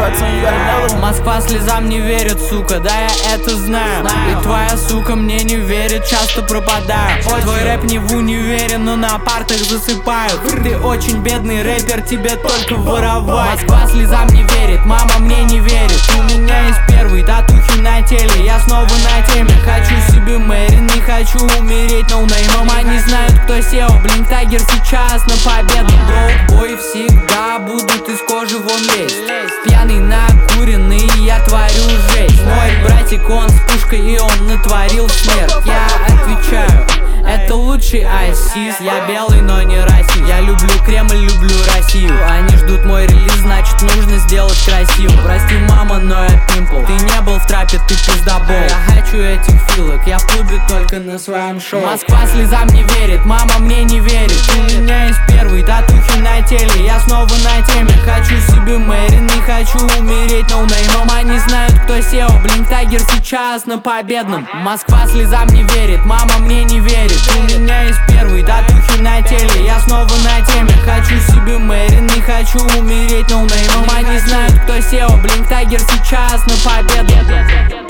telling you gotta know. Москва слезам не верит, сука, да я это знаю. И твоя сука мне не верит, часто пропадаю. Твой рэп не в универе, но на партах засыпают. Ты очень бедный рэпер, тебе только воровать. Москва слезам не верит, мама мне не верит. У меня есть первый татухи на теле, я снова на теме. Хочу себе Мэрин, не хочу умереть ноунеймом. Они знают, кто SEO, Блинк Тайгер сейчас на победу. Броубой всегда будут из кожи вон лезть. Пьяный, накуренный, я творю жесть. Мой братик, он с пушкой, и он натворил смерть. Я отвечаю, это лучший айсис. Я белый, но не расист. Я люблю Кремль, люблю Россию. Они ждут мой релиз, значит нужно сделать красиво. Прости, мама, но я пимпл. Ты не был в трапе, ты пиздобол. Я хочу этих филок, я в клубе только на своем шоу. Москва слезам не верит, мама мне не верит. У меня есть первый татухи на теле, я снова на теме. Хочу себе Мэрин, не хочу умереть ноунеймом. Они знают, кто SEO, Блинк Тайгер сейчас на победном. Москва слезам не верит, мама мне не верит. У меня есть первый татухи на теле, я снова на теме. Хочу себе Мэрин, не хочу умереть ноунеймом. Они знают, кто SEO, Блинк Тайгер сейчас на победу.